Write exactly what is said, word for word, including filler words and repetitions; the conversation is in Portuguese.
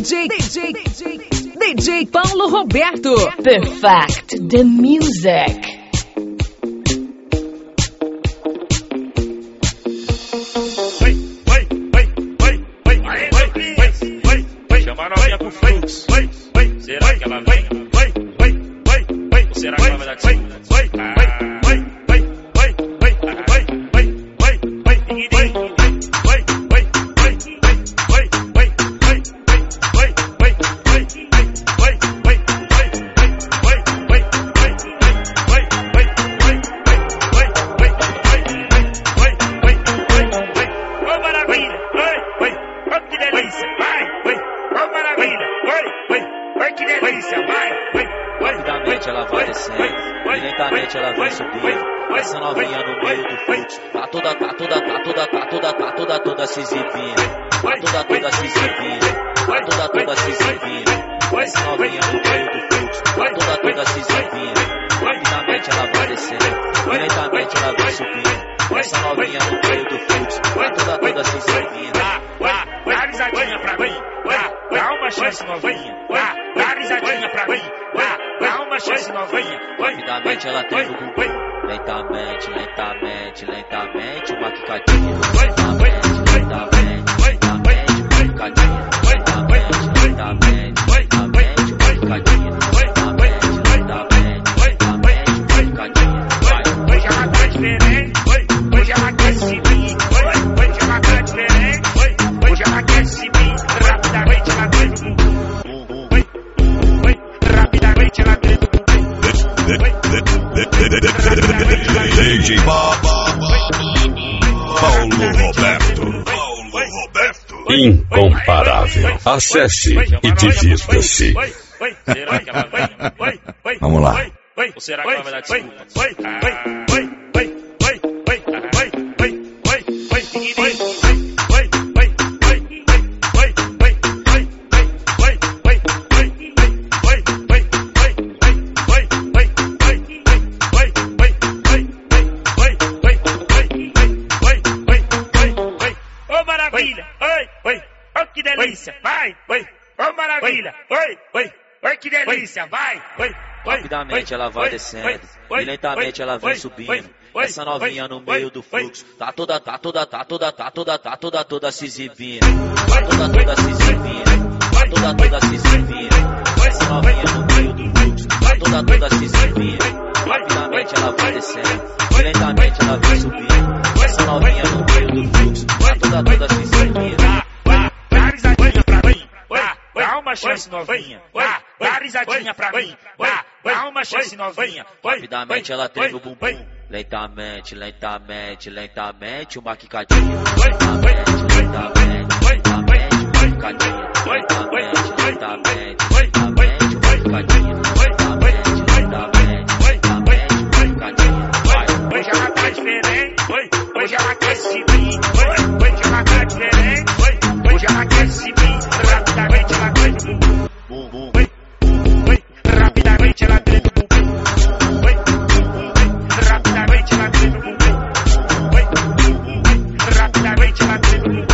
J, D J, D J, D J Paulo Roberto. Perfect the music. Chama a novinha pro fluxo. Será que ela vem? Ou será que ela vai dar sim? Rapidamente ela vai descendo, e lentamente ela vai subindo. Essa novinha no meio do fluxo, tá toda, tá toda, tá toda, tá toda, tá toda, toda se exibindo. Tá toda, toda se exibindo. Tá toda, toda se exibindo. Essa novinha no meio do fluxo, tá toda, toda se exibindo. Rapidamente ela vai descendo, e lentamente ela vai subindo. Essa novinha no meio do fluxo, tá toda, toda se exibindo. Dá risadinha pra mim, dá uma chance novinha, dá risadinha pra mim, dá uma chance novinha. Rapidamente ela tem o bumbum. Lentamente, lentamente, lentamente, uma quicadinha. Lentamente, lentamente, lentamente, uma quicadinha. Lentamente, lentamente, lentamente, uma quicadinha. Lentamente, lentamente, lentamente, uma quicadinha. Hoje ela tá diferente, hoje ela quer se vir. Hoje ela tá diferente, hoje ela quer se vir. Rapidamente ela tem o bumbum. Rapidamente ela tem o bumbum. D J Paulo Roberto. Paulo Roberto. Incomparável. Acesse e divirta-se. Vamos lá. Ou será que ela vai dar desculpa? Maravilha, oi, oi, oi, que delícia, vai, oi, oh maravilha, oi, oi, oi, que delícia, vai, oi. Rapidamente ela vai descendo, e lentamente ela vem subindo. Essa novinha no meio do fluxo, tá toda, tá toda, tá toda, tá toda, tá toda, toda se exibindo. Tá toda, toda se exibindo, tá toda, toda se exibindo. Essa novinha no meio do fluxo, tá toda, toda se exibindo. Rapidamente ela vai descendo, e lentamente ela vem subindo. Essa novinha no meio do fluxo, tá toda, toda se exibindo. Dá risadinha pra mim, dá uma chance novinha, dá risadinha pra mim, dá uma chance novinha. Rapidamente ela treme o bumbum. Lentamente, lentamente, lentamente, uma quicadinha. Lentamente, lentamente, lentamente, uma quicadinha. Lentamente, lentamente, lentamente, uma quicadinha. Lentamente, lentamente, lentamente, uma quicadinha. Hoje ela tá diferente, hoje ela quer se vir. Hoje ela tá diferente, hoje ela quer se vir. Rapidamente ela treme o bumbum. Rapidamente ela treme o bumbum. Rapidamente ela treme o bumbum. Rapidamente ela treme o bumbum.